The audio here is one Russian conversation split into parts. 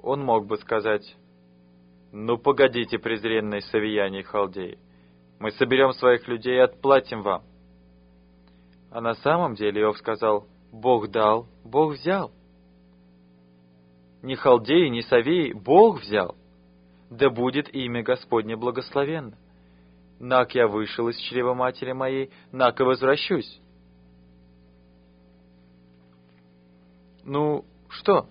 он мог бы сказать: «Ну, погодите, презренные савияне и халдеи, мы соберем своих людей и отплатим вам». А на самом деле Иов сказал: «Бог дал, Бог взял». Ни халдеи, ни савеи, Бог взял. Да будет имя Господне благословенно. Нак я вышел из чрева матери моей, нак и возвращусь. Ну, что?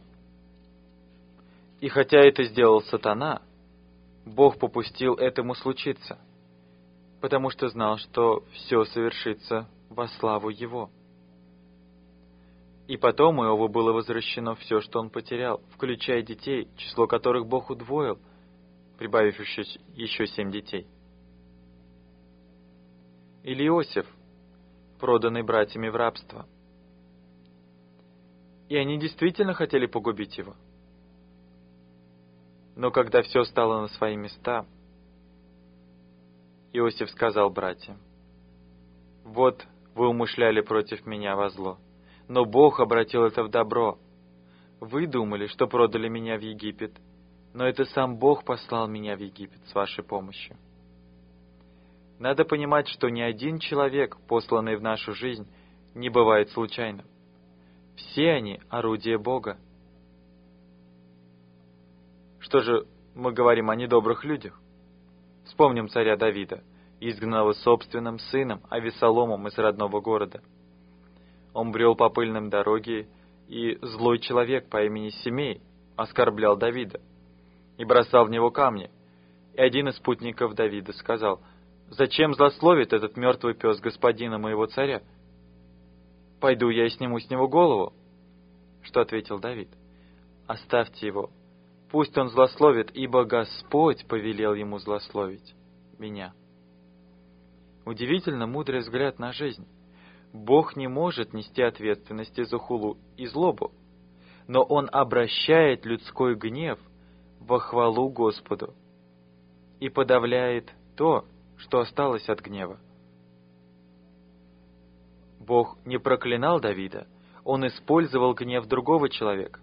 И хотя это сделал сатана, Бог попустил этому случиться, потому что знал, что все совершится во славу Его. И потом Иову было возвращено все, что он потерял, включая детей, число которых Бог удвоил, прибавив еще 7 детей. Или Иосиф, проданный братьями в рабство. И они действительно хотели погубить его. Но когда все стало на свои места, Иосиф сказал братьям: «Вот вы умышляли против меня во зло, но Бог обратил это в добро. Вы думали, что продали меня в Египет, но это сам Бог послал меня в Египет с вашей помощью». Надо понимать, что ни один человек, посланный в нашу жизнь, не бывает случайным. Все они — орудие Бога. Что же мы говорим о недобрых людях? Вспомним царя Давида, изгнанного собственным сыном Авессаломом из родного города. Он брел по пыльным дороге, и злой человек по имени Семей оскорблял Давида и бросал в него камни. И один из спутников Давида сказал: «Зачем злословит этот мертвый пес господина моего царя? Пойду я и сниму с него голову». Что ответил Давид? «Оставьте его. Пусть он злословит, ибо Господь повелел ему злословить меня». Удивительно мудрый взгляд на жизнь. Бог не может нести ответственности за хулу и злобу, но Он обращает людской гнев во хвалу Господу и подавляет то, что осталось от гнева. Бог не проклинал Давида, Он использовал гнев другого человека.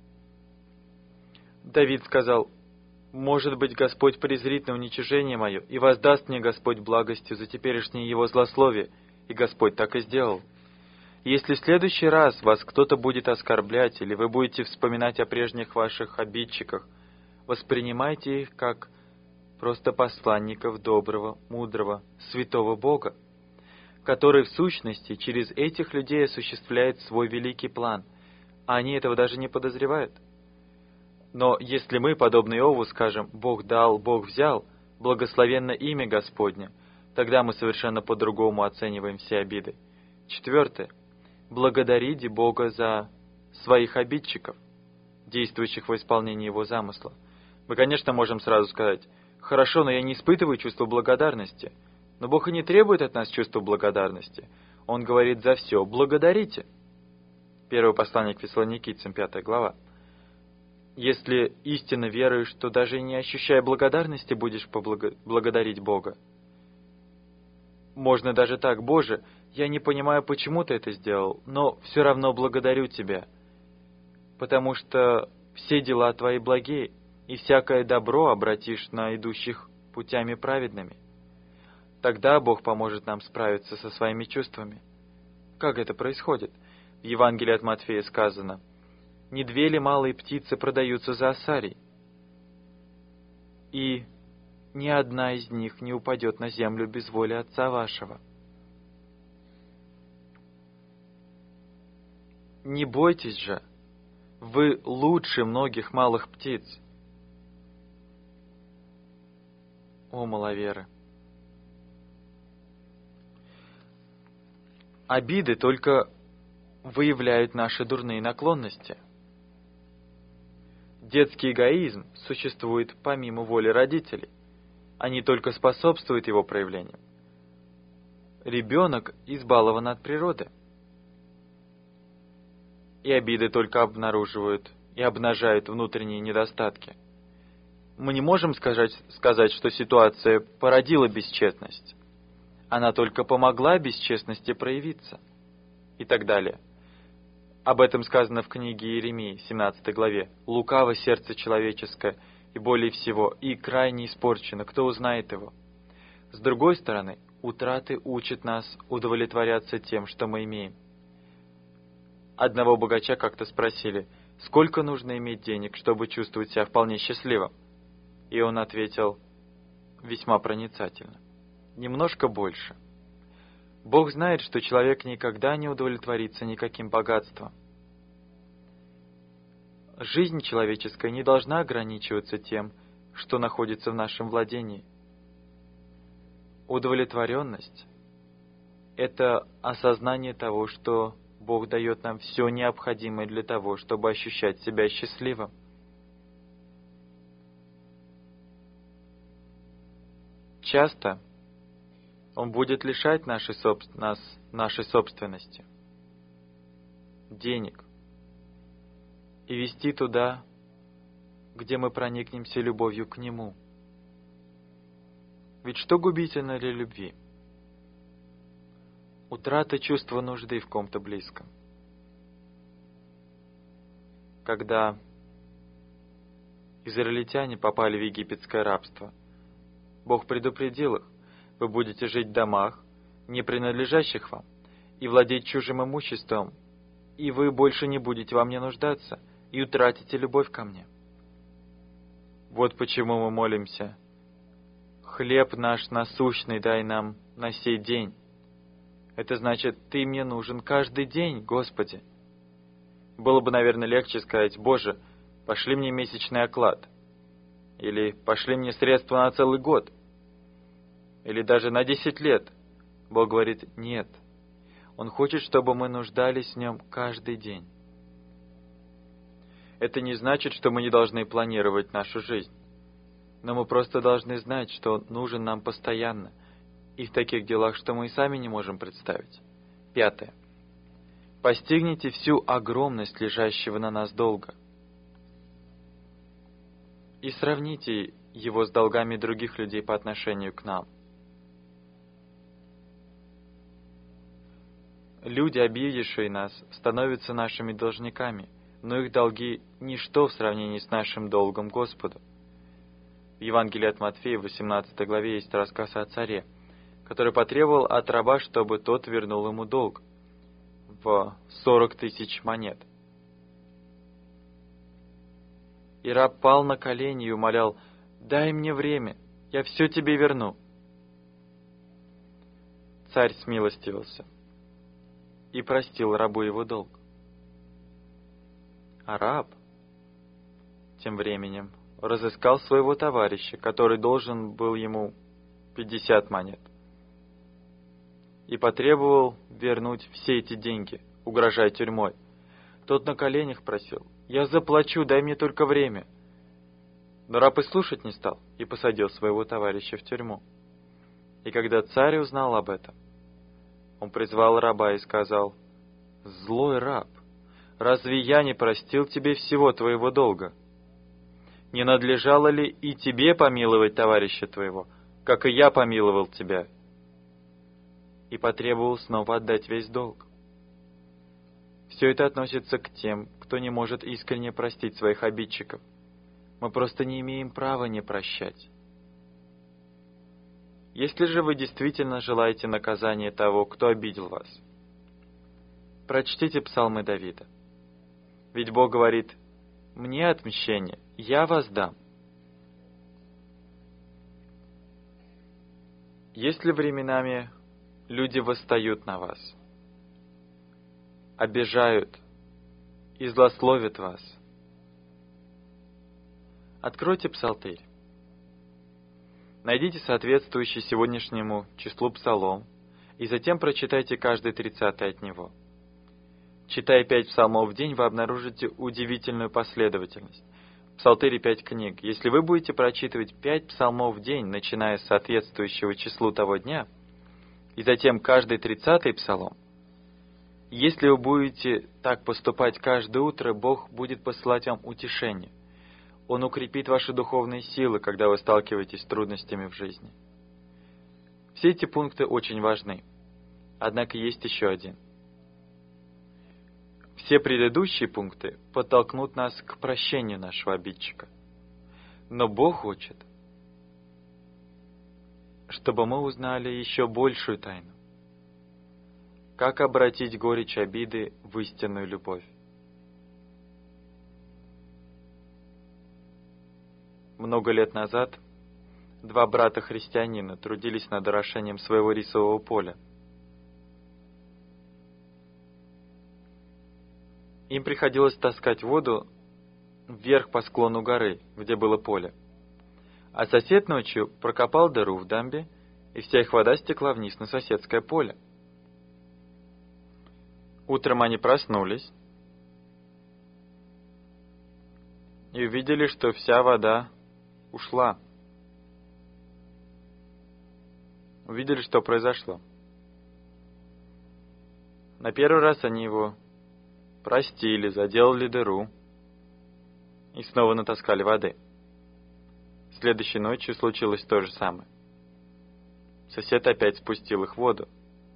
Давид сказал: «Может быть, Господь презрит на уничижение мое, и воздаст мне Господь благостью за теперешнее его злословие». И Господь так и сделал. Если в следующий раз вас кто-то будет оскорблять, или вы будете вспоминать о прежних ваших обидчиках, воспринимайте их как просто посланников доброго, мудрого, святого Бога, который в сущности через этих людей осуществляет свой великий план, а они этого даже не подозревают. Но если мы, подобно Иову, скажем: «Бог дал, Бог взял, благословенно имя Господне», тогда мы совершенно по-другому оцениваем все обиды. 4. Благодарите Бога за своих обидчиков, действующих в исполнении Его замысла. Мы, конечно, можем сразу сказать: «Хорошо, но я не испытываю чувства благодарности». Но Бог и не требует от нас чувства благодарности. Он говорит: «За все благодарите». Первое послание к Фессалоникийцам, 5 глава. Если истинно веруешь, то даже не ощущая благодарности будешь благодарить Бога. Можно даже так: «Боже, я не понимаю, почему Ты это сделал, но все равно благодарю Тебя, потому что все дела Твои благие, и всякое добро обратишь на идущих путями праведными». Тогда Бог поможет нам справиться со своими чувствами. Как это происходит? В Евангелии от Матфея сказано: «Не 2 ли малые птицы продаются за осарий? И ни одна из них не упадет на землю без воли Отца вашего». Не бойтесь же, вы лучше многих малых птиц. О, маловеры! Обиды только выявляют наши дурные наклонности. Детский эгоизм существует помимо воли родителей. Они только способствуют его проявлениям. Ребенок избалован от природы. И обиды только обнаруживают и обнажают внутренние недостатки. Мы не можем сказать, что ситуация породила бесчестность. Она только помогла бесчестности проявиться. И так далее. Об этом сказано в книге Иеремии, 17 главе. «Лукаво сердце человеческое, и более всего, и крайне испорчено, кто узнает его?» С другой стороны, утраты учат нас удовлетворяться тем, что мы имеем. Одного богача как-то спросили, сколько нужно иметь денег, чтобы чувствовать себя вполне счастливым? И он ответил весьма проницательно: немножко больше. Бог знает, что человек никогда не удовлетворится никаким богатством. Жизнь человеческая не должна ограничиваться тем, что находится в нашем владении. Удовлетворенность — это осознание того, что Бог дает нам все необходимое для того, чтобы ощущать себя счастливым. Часто Он будет лишать нас нашей собственности, денег, и вести туда, где мы проникнемся любовью к Нему. Ведь что губительно для любви? Утрата чувства нужды в ком-то близком. Когда израильтяне попали в египетское рабство, Бог предупредил их: вы будете жить в домах, не принадлежащих вам, и владеть чужим имуществом, и вы больше не будете во мне нуждаться, и утратите любовь ко мне. Вот почему мы молимся: «Хлеб наш насущный дай нам на сей день». Это значит, Ты мне нужен каждый день, Господи. Было бы, наверное, легче сказать: «Боже, пошли мне месячный оклад», или «пошли мне средства на целый год», или даже на 10 лет. Бог говорит: нет. Он хочет, чтобы мы нуждались в Нем каждый день. Это не значит, что мы не должны планировать нашу жизнь. Но мы просто должны знать, что Он нужен нам постоянно, и в таких делах, что мы и сами не можем представить. 5. Постигните всю огромность лежащего на нас долга и сравните его с долгами других людей по отношению к нам. Люди, обидевшие нас, становятся нашими должниками, но их долги – ничто в сравнении с нашим долгом Господу. В Евангелии от Матфея, в 18 главе, есть рассказ о царе, который потребовал от раба, чтобы тот вернул ему долг в 40 000 монет. И раб пал на колени и умолял: «Дай мне время, я все тебе верну». Царь смилостивился и простил рабу его долг. А раб тем временем разыскал своего товарища, который должен был ему 50 монет, и потребовал вернуть все эти деньги, угрожая тюрьмой. Тот на коленях просил: «Я заплачу, дай мне только время». Но раб и слушать не стал и посадил своего товарища в тюрьму. И когда царь узнал об этом, он призвал раба и сказал: «Злой раб, разве я не простил тебе всего твоего долга? Не надлежало ли и тебе помиловать товарища твоего, как и я помиловал тебя?» И потребовал снова отдать весь долг. Все это относится к тем, кто не может искренне простить своих обидчиков. Мы просто не имеем права не прощать. Если же вы действительно желаете наказания того, кто обидел вас, прочтите псалмы Давида. Ведь Бог говорит: «Мне отмщение, я воздам». Если временами люди восстают на вас, обижают и злословят вас, откройте псалтырь. Найдите соответствующий сегодняшнему числу псалом, и затем прочитайте каждый 30-й от него. Читая 5 псалмов в день, вы обнаружите удивительную последовательность. В псалтыре 5 книг. Если вы будете прочитывать 5 псалмов в день, начиная с соответствующего числу того дня, и затем каждый 30-й псалом, если вы будете так поступать каждое утро, Бог будет посылать вам утешение. Он укрепит ваши духовные силы, когда вы сталкиваетесь с трудностями в жизни. Все эти пункты очень важны. Однако есть еще один. все предыдущие пункты подтолкнут нас к прощению нашего обидчика. Но Бог хочет, чтобы мы узнали еще большую тайну. Как обратить горечь обиды в истинную любовь? Много лет назад два брата-христианина трудились над орошением своего рисового поля. Им приходилось таскать воду вверх по склону горы, где было поле. А сосед ночью прокопал дыру в дамбе, и вся их вода стекла вниз на соседское поле. Утром они проснулись и увидели, что вся вода ушла. Увидели, что произошло. На первый раз они его простили, заделали дыру и снова натаскали воды. Следующей ночью случилось то же самое. Сосед опять спустил их в воду.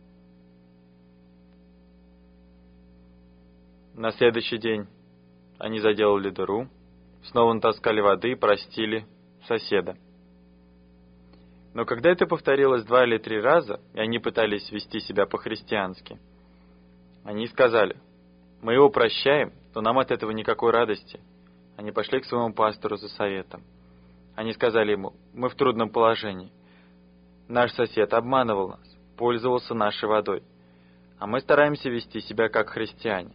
На следующий день они заделали дыру, снова натаскали воды и простили соседа. Но когда это повторилось 2 или 3 раза, и они пытались вести себя по-христиански, они сказали: «Мы его прощаем, но нам от этого никакой радости». Они пошли к своему пастору за советом. Они сказали ему: «Мы в трудном положении. Наш сосед обманывал нас, пользовался нашей водой, а мы стараемся вести себя как христиане.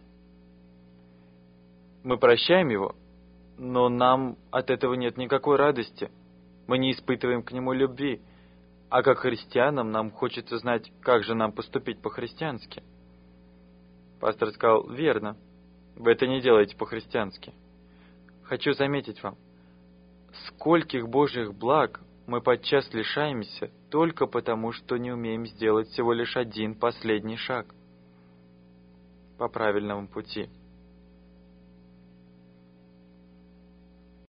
Мы прощаем его, но нам от этого нет никакой радости. Мы не испытываем к нему любви, а как христианам нам хочется знать, как же нам поступить по-христиански». Пастор сказал: «Верно, вы это не делаете по-христиански. Хочу заметить вам, скольких Божьих благ мы подчас лишаемся только потому, что не умеем сделать всего лишь один последний шаг по правильному пути».